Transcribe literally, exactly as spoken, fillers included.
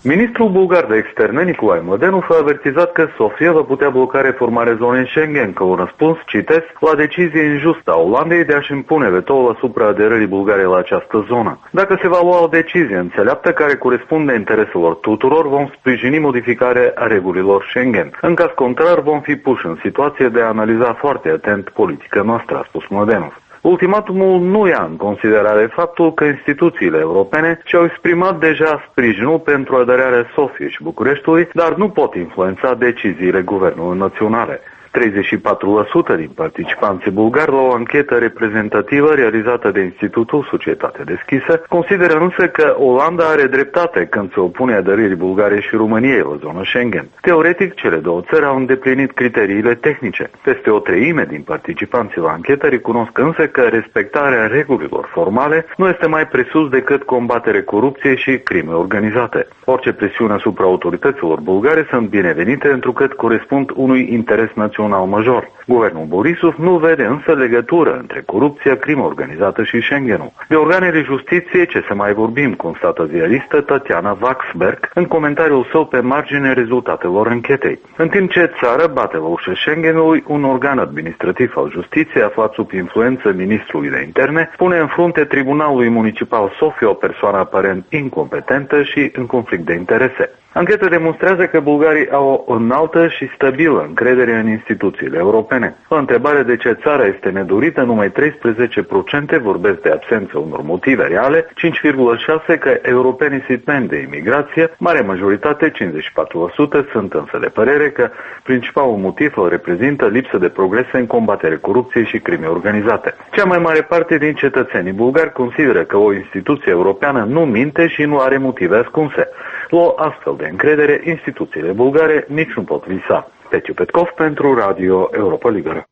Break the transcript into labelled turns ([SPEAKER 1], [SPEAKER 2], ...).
[SPEAKER 1] Ministrul bulgar de externe, Nicolae Mladenov, a avertizat că Sofia va putea bloca reformarea zonei Schengen, ca un răspuns, citesc, la decizie injustă a Olandei de a-și impune vetoul asupra aderării Bulgariei la această zonă. Dacă se va lua o decizie înțeleaptă care corespunde intereselor tuturor, vom sprijini modificarea regulilor Schengen. În caz contrar, vom fi puși în situație de a analiza foarte atent politica noastră, a spus Mladenov. Ultimatumul nu ia în considerare faptul că instituțiile europene și-au exprimat deja sprijinul pentru aderarea Sofiei și Bucureștiului, dar nu pot influența deciziile guvernului naționale. treizeci și patru la sută din participanții bulgari la o anchetă reprezentativă realizată de Institutul Societate Deschisă consideră însă că Olanda are dreptate când se opune aderării Bulgariei și României la zona Schengen. Teoretic, cele două țări au îndeplinit criteriile tehnice. Peste o treime din participanții la anchetă recunosc însă că respectarea regulilor formale nu este mai presus decât combaterea corupției și crime organizate. Orice presiune asupra autorităților bulgare sunt binevenite, întrucât corespund unui interes național major. Guvernul Borisov nu vede însă legătură între corupția, crimă organizată și Schengenul. De organele justiției ce să mai vorbim, constată ziaristă Tatiana Waxberg în comentariul său pe marginea rezultatelor anchetei. În timp ce țara bate la ușa Schengenului, un organ administrativ al justiției aflat sub influență ministrului de interne pune în frunte Tribunalului Municipal Sofia o persoană aparent incompetentă și în conflict de interese. Ancheta demonstrează că bulgarii au o înaltă și stabilă încredere în instituțiile europene. La întrebare de ce țara este nedorită, numai treisprezece la sută vorbesc de absența unor motive reale, cinci virgulă șase la sută că europenii se tem de imigrație, mare majoritate, cincizeci și patru la sută, sunt însă de părere că principalul motiv îl reprezintă lipsă de progrese în combaterea corupției și crime organizate. Cea mai mare parte din cetățenii bulgari consideră că o instituție europeană nu minte și nu are motive ascunse. La o astfel de încredere, instituțiile bulgare nici nu pot visa. Peciu Petkov pentru Radio Europa Liberă.